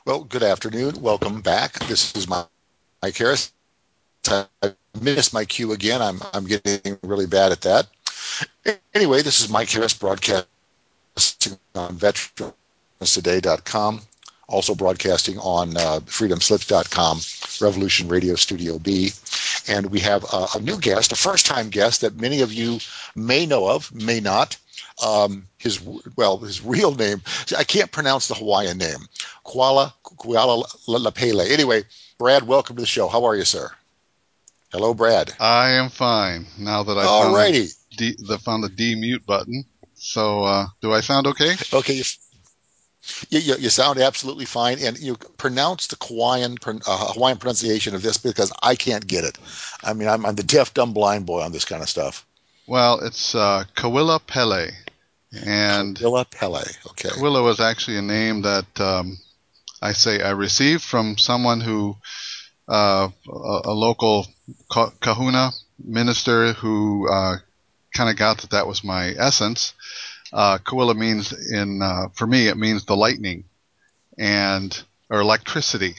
Well, good afternoon. Welcome back. This is Mike Harris. I missed my cue again. I'm getting really bad at that. Anyway, this is Mike Harris broadcasting on veteranstoday.com, also broadcasting on freedomslips.com, Revolution Radio Studio B. And we have a new guest, a first-time guest that many of you may know of, may not. His real name, I can't pronounce the Hawaiian name, Kuala Lapele. Anyway, Brad, welcome to the show. How are you, sir? Hello, Brad. I am fine now that I All found righty. the demute button. So, do I sound okay? Okay, you sound absolutely fine, and you pronounce the Hawaiian pronunciation of this because I can't get it. I mean, I'm the deaf, dumb, blind boy on this kind of stuff. Well, it's Kawila Pele, and Kawila Pele. Okay. Kawila was actually a name that I received from someone who a local kahuna minister who kind of got that was my essence. Kawila means for me it means the lightning or electricity.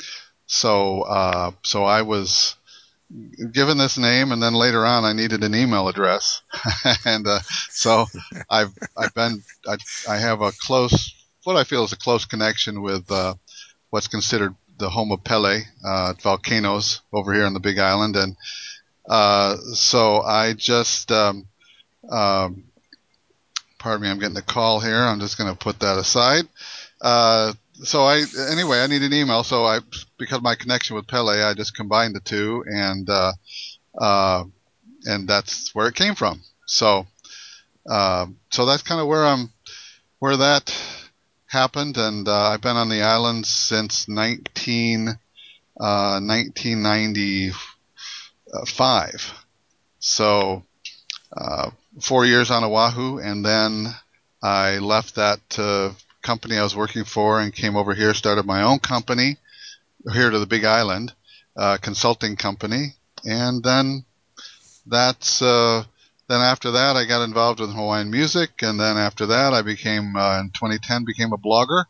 So I was given this name, and then later on I needed an email address, and so I have what I feel is a close connection with what's considered the home of Pele, volcanoes over here on the Big Island, and so I just pardon me, I'm getting a call here. I'm just going to put that aside. I need an email. Because of my connection with Pele, I just combined the two, and that's where it came from. So that's kind of where that happened, and I've been on the island since 1995. So 4 years on Oahu, and then I left that company I was working for and came over here, started my own company here to the Big Island, consulting company, and then after that I got involved with Hawaiian music, and then after that I became in 2010 became a blogger.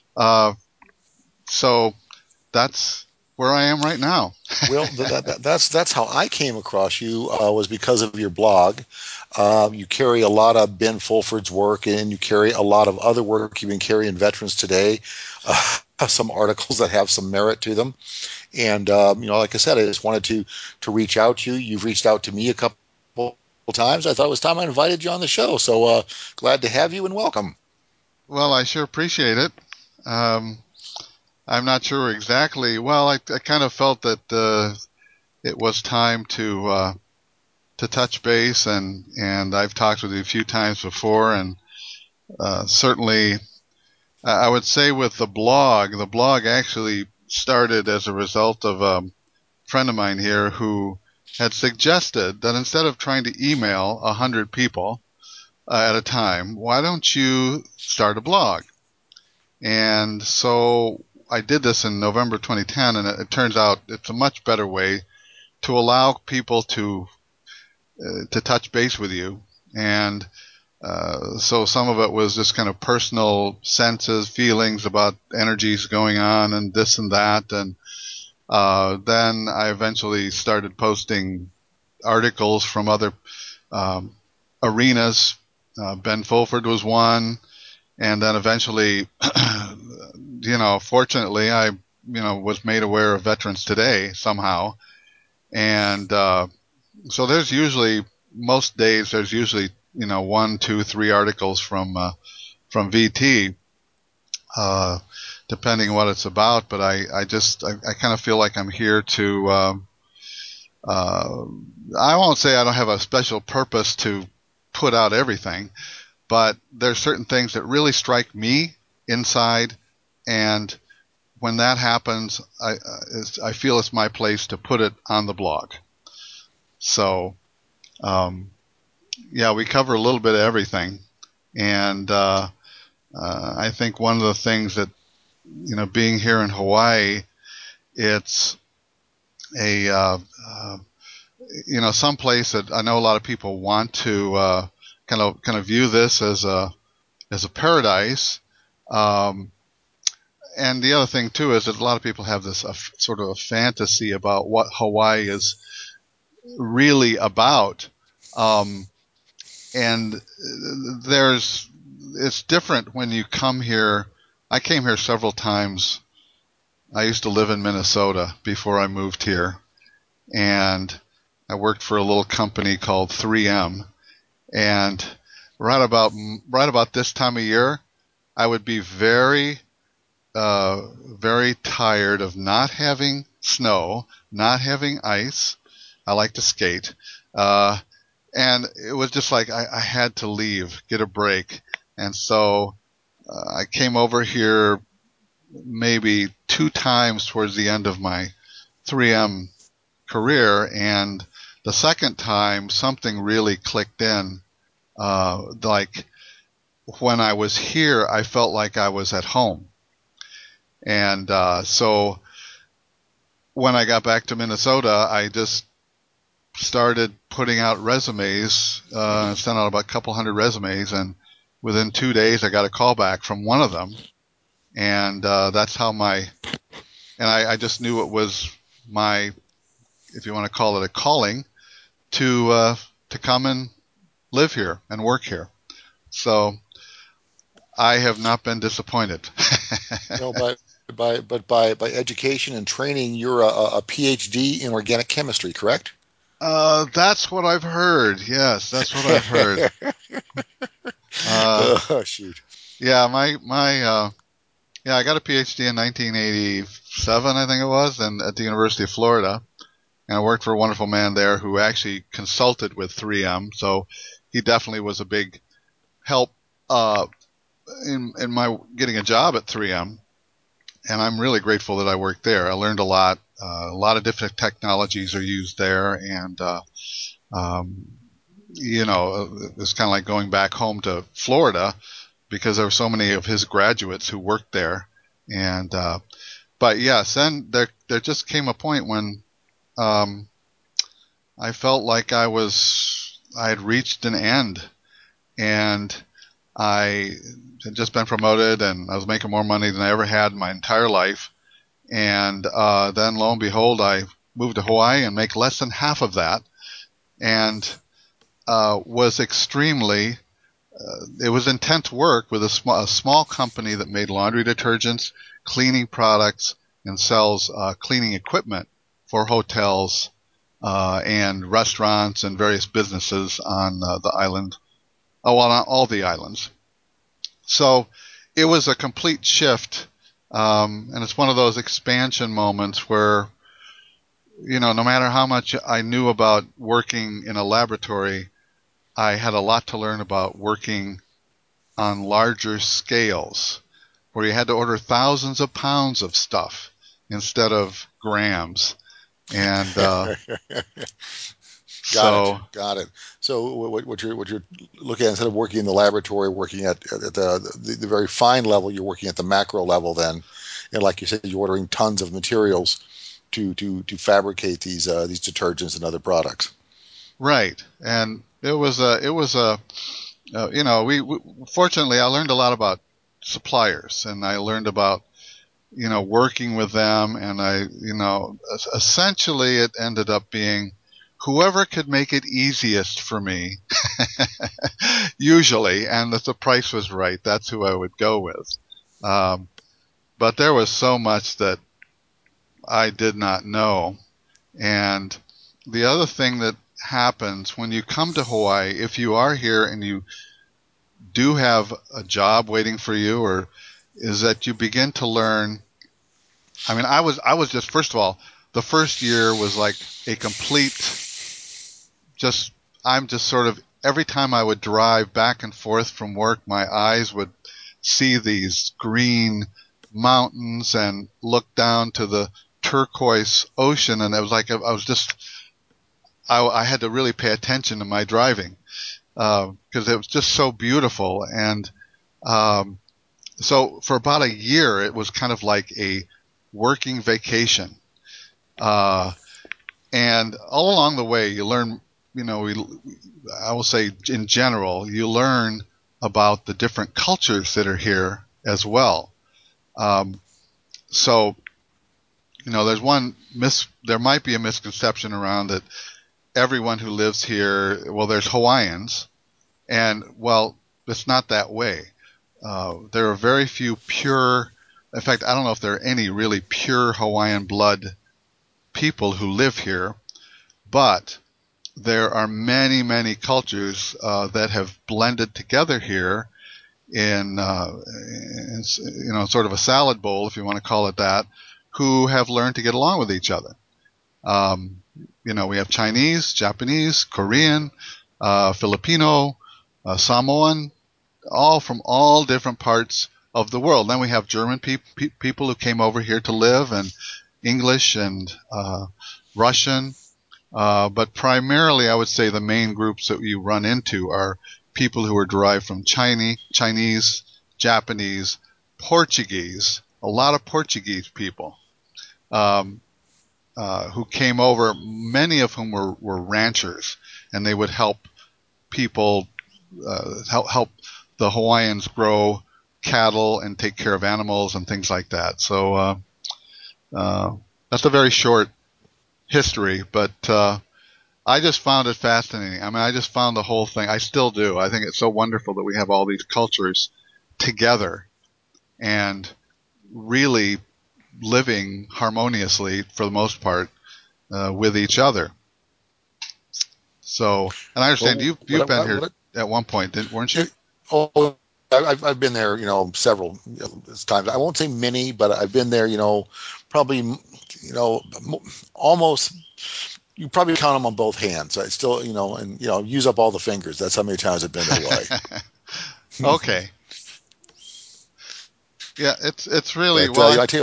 So that's where I am right now. Well, that's how I came across you, was because of your blog. You carry a lot of Ben Fulford's work, and you carry a lot of other work you've been carrying Veterans Today, some articles that have some merit to them. And like I said, I just wanted to reach out to you. You've reached out to me a couple times. I thought it was time I invited you on the show. So glad to have you and welcome. Well, I sure appreciate it. I'm not sure exactly. Well, I kind of felt that it was time to touch base, and I've talked with you a few times before, and certainly I would say with the blog actually started as a result of a friend of mine here who had suggested that instead of trying to email 100 people at a time, why don't you start a blog? And so I did this in November 2010, and it turns out it's a much better way to allow people to touch base with you. And so some of it was just kind of personal senses, feelings about energies going on and this and that. And then I eventually started posting articles from other arenas. Ben Fulford was one. And then eventually, fortunately, I, was made aware of Veterans Today somehow. And so most days, there's usually, 1, 2, 3 articles from VT, depending on what it's about. But I kind of feel like I'm here to, I won't say I don't have a special purpose to put out everything, but there's certain things that really strike me inside, and when that happens, I feel it's my place to put it on the blog. So, we cover a little bit of everything, and I think one of the things that, being here in Hawaii, it's a some place that I know a lot of people want to kind of view this as a paradise, and the other thing too is that a lot of people have this sort of a fantasy about what Hawaii is really about, and it's different when you come here. I came here several times. I used to live in Minnesota before I moved here, and I worked for a little company called 3M. And right about this time of year, I would be very, very tired of not having snow, not having ice. I like to skate, and it was just like I had to leave, get a break, and so I came over here maybe 2 times towards the end of my 3M career, and the second time something really clicked in. Like when I was here, I felt like I was at home, and so when I got back to Minnesota, I just started putting out resumes, sent out about a couple hundred resumes, and within 2 days I got a call back from one of them, and that's how I just knew it was my, if you want to call it a calling, to come and live here and work here. So I have not been disappointed. No, by education and training, you're a PhD in organic chemistry, correct? That's what I've heard. Yes, that's what I've heard. Oh, shoot. Yeah, yeah, I got a PhD in 1987, I think it was, and at the University of Florida. And I worked for a wonderful man there who actually consulted with 3M, so he definitely was a big help in my getting a job at 3M. And I'm really grateful that I worked there. I learned a lot. A lot of different technologies are used there, and it's kind of like going back home to Florida because there were so many of his graduates who worked there. And but yes, then there just came a point when I felt like I had reached an end, and I had just been promoted, and I was making more money than I ever had in my entire life. And then, lo and behold, I moved to Hawaii and make less than half of that, and was extremely. It was intense work with a small company that made laundry detergents, cleaning products, and sells cleaning equipment for hotels and restaurants and various businesses on the island. Oh, well, on all the islands. So it was a complete shift, and it's one of those expansion moments where, no matter how much I knew about working in a laboratory, I had a lot to learn about working on larger scales, where you had to order thousands of pounds of stuff instead of grams. And so, Got it. So what you're looking at, instead of working in the laboratory, working at the very fine level, you're working at the macro level. Then, and like you said, you're ordering tons of materials to fabricate these detergents and other products. right. And we fortunately I learned a lot about suppliers, and I learned about working with them, and essentially it ended up being whoever could make it easiest for me, usually, and if the price was right, that's who I would go with. But there was so much that I did not know. And the other thing that happens when you come to Hawaii, if you are here and you do have a job waiting for you, or is that you begin to learn. I mean, I was just, first of all, the first year was like a complete, I'm just sort of, every time I would drive back and forth from work, my eyes would see these green mountains and look down to the turquoise ocean. And it was like, I had to really pay attention to my driving, because it was just so beautiful. And, so for about a year, it was kind of like a working vacation. And all along the way, you learn, I will say in general, you learn about the different cultures that are here as well. So, there might be a misconception around that everyone who lives here, well, there's Hawaiians, and well, it's not that way. There are very few pure, in fact, I don't know if there are any really pure Hawaiian blood people who live here, but there are many, many cultures that have blended together here in sort of a salad bowl, if you want to call it that, who have learned to get along with each other. We have Chinese, Japanese, Korean, Filipino, Samoan, all from all different parts of the world. Then we have German people who came over here to live, and English and Russian. But primarily, I would say the main groups that you run into are people who are derived from Chinese, Japanese, Portuguese, a lot of Portuguese people who came over, many of whom were ranchers, and they would help people, help the Hawaiians grow cattle and take care of animals and things like that. So that's a very short history, but I just found it fascinating. I mean, I just found the whole thing. I still do. I think it's so wonderful that we have all these cultures together and really living harmoniously, for the most part, with each other. So, and I understand you've been here at one point, weren't you? Oh, I've been there, several times. I won't say many, but I've been there, probably, almost. You probably count them on both hands. I still, and use up all the fingers. That's how many times I've been to Hawaii. Okay. Yeah, it's really But well. I tell you,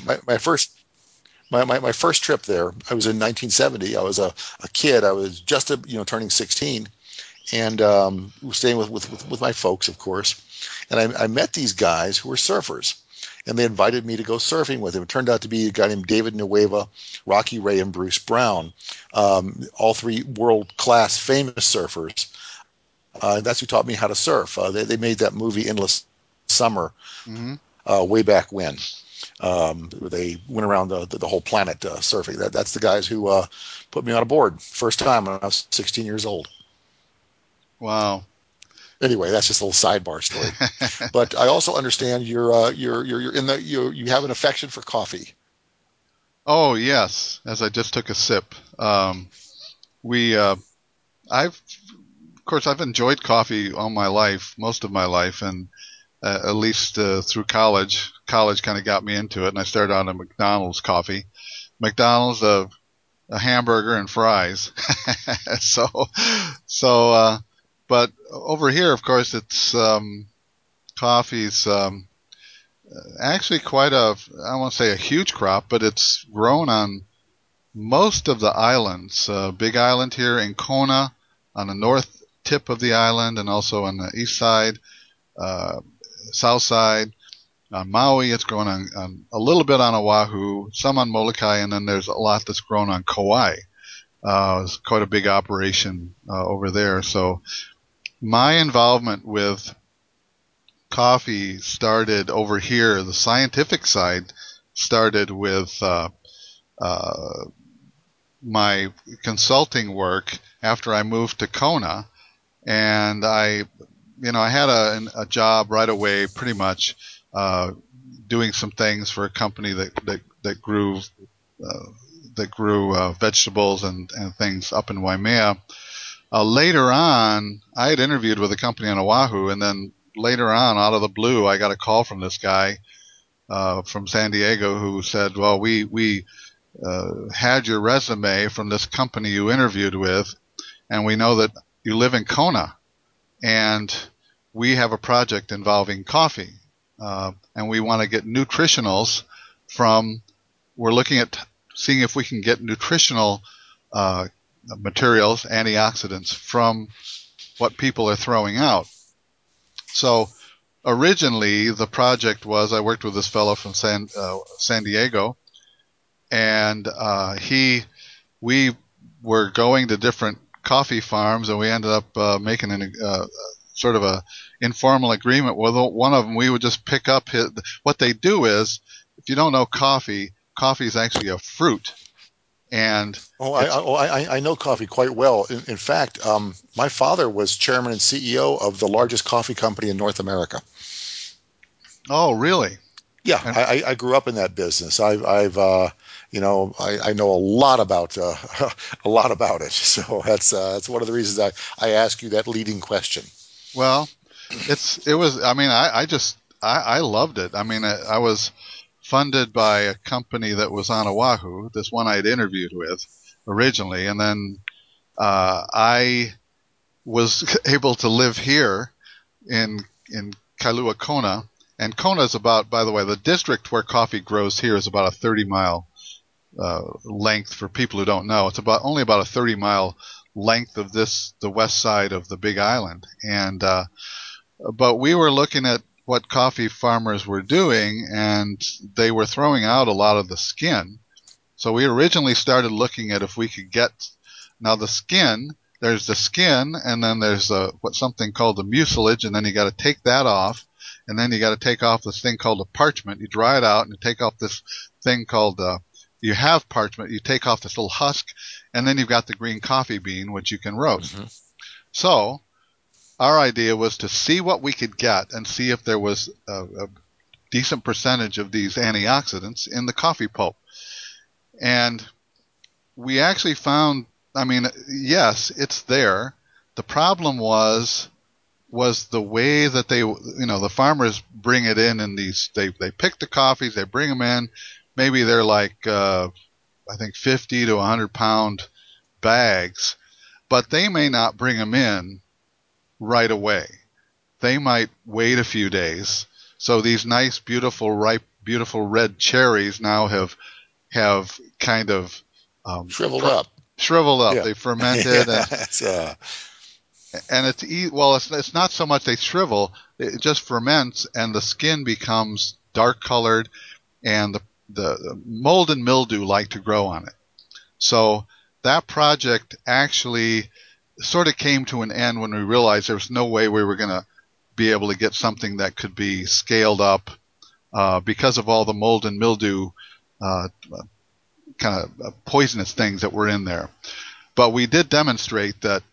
my first trip there, I was in 1970. I was a kid. I was just turning 16, and was staying with my folks, of course. And I met these guys who were surfers, and they invited me to go surfing with them. It turned out to be a guy named David Nueva, Rocky Ray, and Bruce Brown, all three world-class famous surfers. That's who taught me how to surf. They made that movie Endless Summer Mm-hmm. way back when. They went around the whole planet surfing. That's the guys who put me on a board first time when I was 16 years old. Wow. Anyway, that's just a little sidebar story. But I also understand you're in the you have an affection for coffee. Oh yes, as I just took a sip. We of course I've enjoyed coffee all my life, most of my life, and at least through college. College kind of got me into it, and I started on a McDonald's coffee. McDonald's a hamburger and fries. so so but over here, of course, it's coffee's actually quite I won't say a huge crop, but it's grown on most of the islands. Big Island here in Kona, on the north tip of the island, and also on the east side, uh, south side. On Maui, it's grown on a little bit on Oahu, some on Molokai, and then there's a lot that's grown on Kauai. It's quite a big operation over there. So my involvement with coffee started over here. The scientific side started with uh, my consulting work after I moved to Kona, and I had a job right away, pretty much doing some things for a company that grew vegetables and things up in Waimea. Later on, I had interviewed with a company on Oahu, and then later on, out of the blue, I got a call from this guy from San Diego who said, "Well, we had your resume from this company you interviewed with, and we know that you live in Kona, and we have a project involving coffee, and we want to get nutritionals from. We're looking at seeing if we can get nutritional materials, antioxidants, from what people are throwing out." So originally, the project was I worked with this fellow from San Diego, and we were going to different coffee farms, and we ended up making sort of a informal agreement with one of them. We would just pick up what they do is if you don't know coffee, coffee is actually a fruit, and it's I know coffee quite well. In fact, my father was chairman and CEO of the largest coffee company in North America. oh really? Yeah, And I grew up in that business. I know a lot about a lot about it. So that's one of the reasons I ask you that leading question. well, it was. I mean, I loved it. I mean, I was funded by a company that was on Oahu, this one I'd interviewed with originally, and then I was able to live here in Kailua Kona. And Kona is about, by the way, the district where coffee grows here is about a 30-mile length. For people who don't know, it's only about a 30-mile length of the west side of the Big Island. And but we were looking at what coffee farmers were doing, and they were throwing out a lot of the skin. So we originally started looking at if we could get now the skin. There's the skin, and then there's something called the mucilage, and then you got to take that off, and then you got to take off this thing called a parchment. You dry it out, and you take off this thing called you have parchment. You take off this little husk, and then you've got the green coffee bean, which you can roast. Mm-hmm. So our idea was to see what we could get and see if there was a decent percentage of these antioxidants in the coffee pulp. And we actually found, I mean, yes, it's there. The problem was the way that the farmers bring it in these, they pick the coffees, they bring them in. Maybe they're like, I think 50 to 100-pound bags, but they may not bring them in right away. They might wait a few days. So these nice, beautiful, ripe, beautiful red cherries now have kind of Shriveled up. shriveled up. Yeah. They fermented, Yeah. and it's not so much they shrivel; it just ferments, and the skin becomes dark colored, and the mold and mildew like to grow on it. So that project actually sort of came to an end when we realized there was no way we were going to be able to get something that could be scaled up because of all the mold and mildew uh, kind of poisonous things that were in there. But we did demonstrate that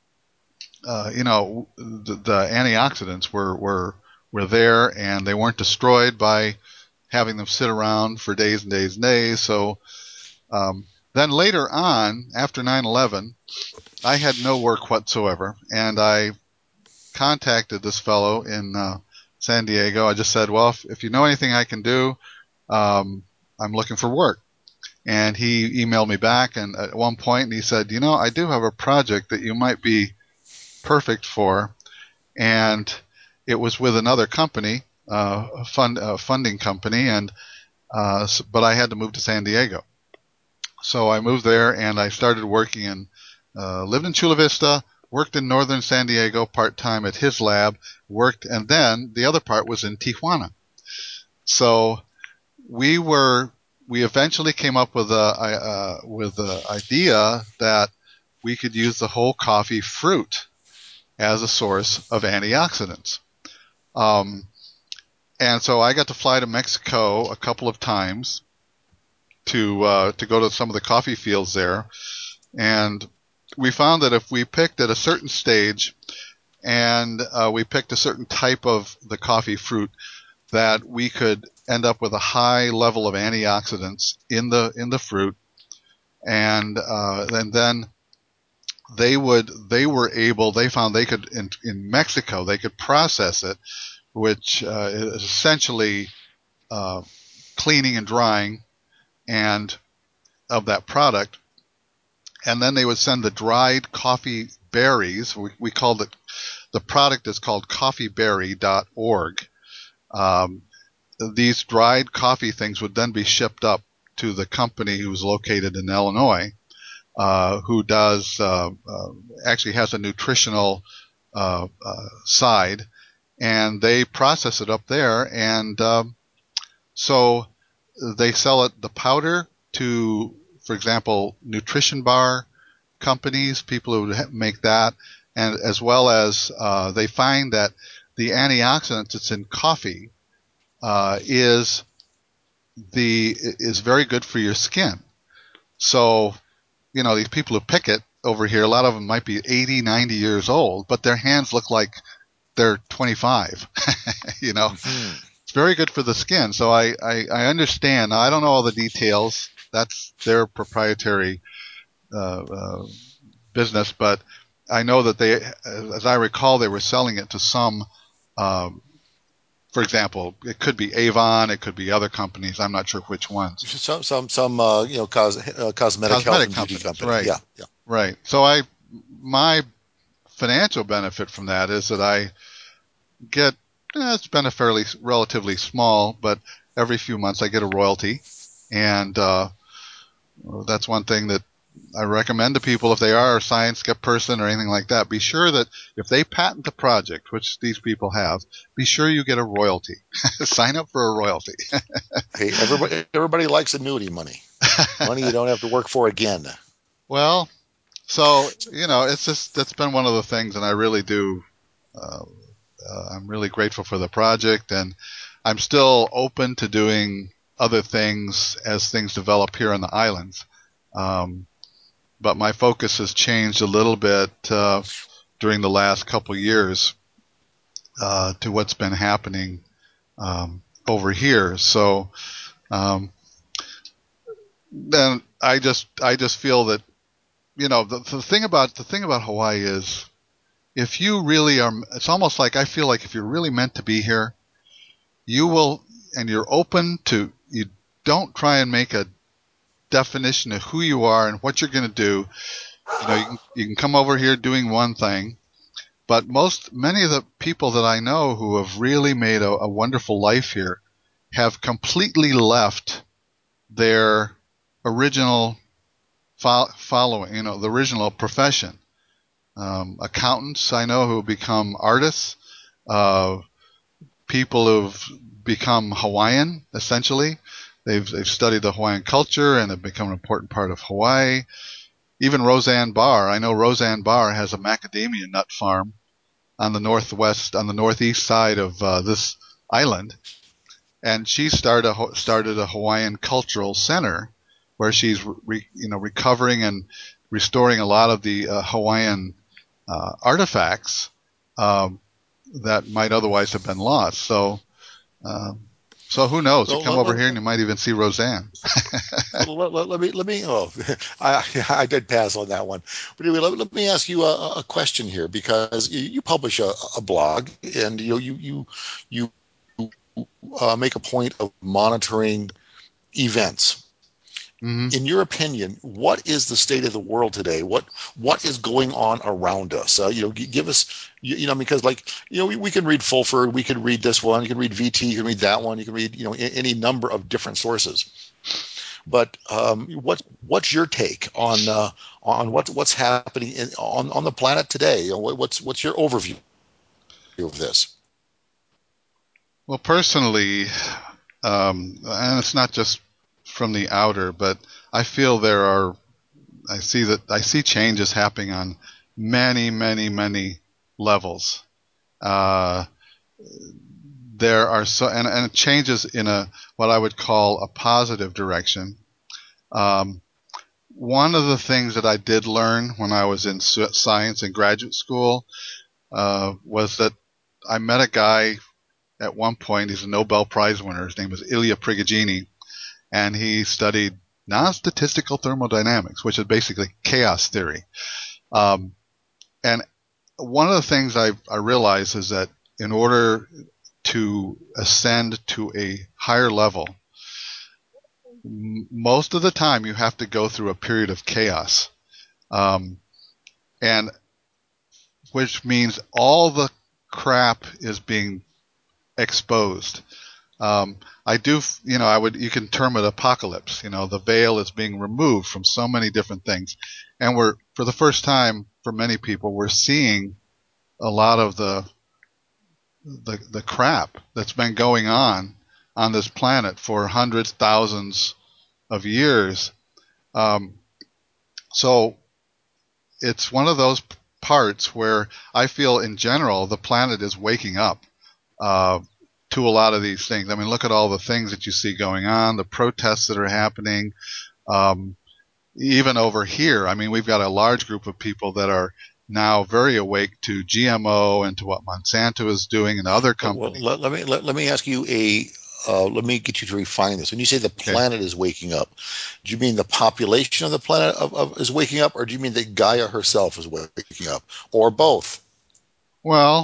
the antioxidants were there, and they weren't destroyed by having them sit around for days and days and days. So then later on, after 9/11, I had no work whatsoever, and I contacted this fellow in San Diego. I just said, well, if you know anything I can do, I'm looking for work. And he emailed me back, and at one point, and he said, I do have a project that you might be perfect for. And it was with another company, funding company, and but I had to move to San Diego. So I moved there, and I started working lived in Chula Vista, worked in northern San Diego part-time at his lab, and then the other part was in Tijuana. So we eventually came up with the idea that we could use the whole coffee fruit as a source of antioxidants. And so I got to fly to Mexico a couple of times to go to some of the coffee fields there, and we found that if we picked at a certain stage and we picked a certain type of the coffee fruit, that we could end up with a high level of antioxidants in the fruit, and then they found they could in Mexico they could process it, which is essentially cleaning and drying and of that product, and then they would send the dried coffee berries. We called it, the product is called coffeeberry.org. These dried coffee things would then be shipped up to the company who's located in Illinois, who does actually has a nutritional side, and they process it up there, and so they sell the powder to, for example, nutrition bar companies, people who make that, and as well as they find that the antioxidant that's in coffee is is very good for your skin. So, these people who pick it over here, a lot of them might be 80, 90 years old, but their hands look like they're 25. Mm-hmm. It's very good for the skin. So I understand. Now, I don't know all the details. That's their proprietary uh, uh, business, but I know that as I recall, they were selling it to some. Um, for example, it could be Avon, it could be other companies. I'm not sure which ones. Some cosmetic health Cosmetic and beauty companies, company. right? Yeah, yeah. Right. So my financial benefit from that is that I get, it's been a relatively small, but every few months I get a royalty, and that's one thing that I recommend to people if they are a science person or anything like that. Be sure that if they patent the project, which these people have, be sure you get a royalty. Sign up for a royalty. Hey, everybody likes annuity money. Money you don't have to work for again. Well, so it's just that's been one of the things, and I really do. Uh, I'm really grateful for the project, and I'm still open to doing other things as things develop here on the islands. Um, but my focus has changed a little bit during the last couple years to what's been happening over here. So then I just feel that the thing about Hawaii is if you really are, it's almost like I feel like if you're really meant to be here, you will, and you're open to, you don't try and make a definition of who you are and what you're going to do. You can come over here doing one thing, but many of the people that I know who have really made a wonderful life here have completely left their original following, the original profession. Accountants I know who become artists, uh, people who've become Hawaiian essentially. They've studied the Hawaiian culture and have become an important part of Hawaii. Even Roseanne Barr, I know Roseanne Barr has a macadamia nut farm on the northeast side of this island, and she started a Hawaiian cultural center where she's recovering and restoring a lot of the Hawaiian artifacts um, that might otherwise have been lost. Um, so who knows? You Well, come over here and you might even see Roseanne. let me. Oh, I did pass on that one. But anyway, let me ask you a question here because you publish a blog and you make a point of monitoring events. Hmm. In your opinion, what is the state of the world today? What is going on around us? Give us, because we can read Fulford, we can read this one, you can read VT, you can read that one, you can read any number of different sources. But what's your take on what's happening on the planet today? What's your overview of this? Well, personally, and it's not just from the outer, but I feel I see changes happening on many, many, many levels. Uh, there are and it changes in what I would call a positive direction. Um, One of the things that I did learn when I was in science in graduate school was that I met a guy at one point. He's a Nobel Prize winner. His name was Ilya Prigogine, and he studied non-statistical thermodynamics, which is basically chaos theory. Um, and one of the things I realized is that in order to ascend to a higher level, most of the time you have to go through a period of chaos, um, and which means all the crap is being exposed. I do, you can term it apocalypse. The veil is being removed from so many different things, and for the first time, for many people, we're seeing a lot of the crap that's been going on this planet for hundreds, thousands of years. Um, so it's one of those parts where I feel, in general, the planet is waking up. Uh, to a lot of these things. I mean, look at all the things that you see going on, the protests that are happening. Um, Even over here, I mean, we've got a large group of people that are now very awake to GMO and to what Monsanto is doing and other Well, companies. let me ask you let me get you to refine this. When you say the Okay. planet is waking up, do you mean the population of the planet is waking up, or do you mean that Gaia herself is waking up, or both? Well,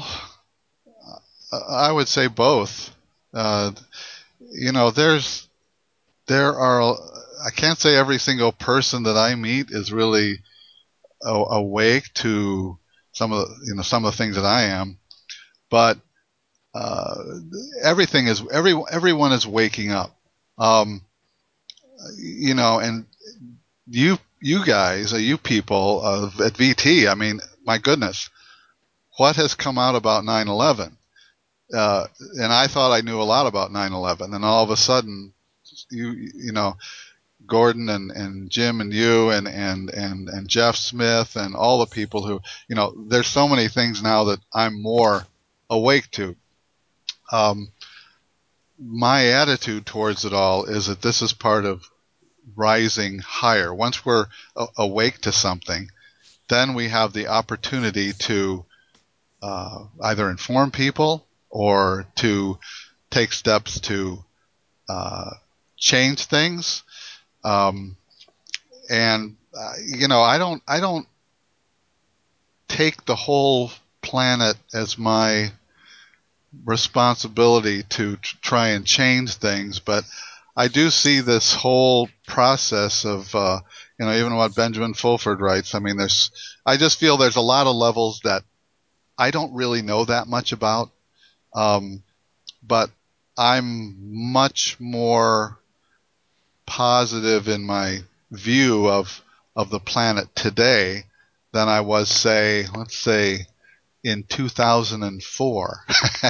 I would say both. Uh, you know, there are, I can't say every single person that I meet is really awake to some of the things that I am, but uh, everyone is waking up. Um, and you guys, you people at VT, I mean, my goodness, what has come out about 9/11? And I thought I knew a lot about 9/11, and all of a sudden, you know, Gordon and Jim and you and Jeff Smith and all the people who, there's so many things now that I'm more awake to. Um, my attitude towards it all is that this is part of rising higher. Once we're awake to something, then we have the opportunity to either inform people or to take steps to uh, change things. Um, and I don't take the whole planet as my responsibility to try and change things, but I do see this whole process of, even what Benjamin Fulford writes. I mean, I just feel there's a lot of levels that I don't really know that much about, um, but I'm much more positive in my view of the planet today than I was, let's say, in 2004.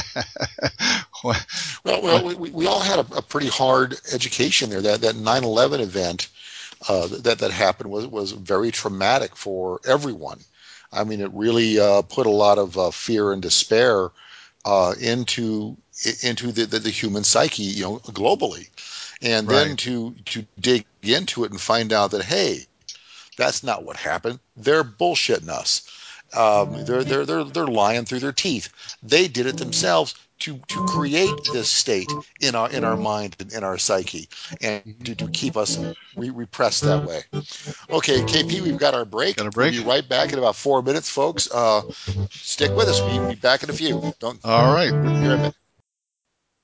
Well, we all had a pretty hard education there. That 9/11 event that happened was very traumatic for everyone. I mean, it really put a lot of fear and despair into the human psyche, globally. And then Right. to dig into it and find out that, hey, that's not what happened. They're bullshitting us. They're lying through their teeth. They did it themselves to create this state in our mind and in our psyche, and to keep us repressed that way. Okay, KP, we've got our break. Got a We'll break? be right back in about 4 minutes, folks. Stick with us. We'll be back in a few. Don't All right. Be right back.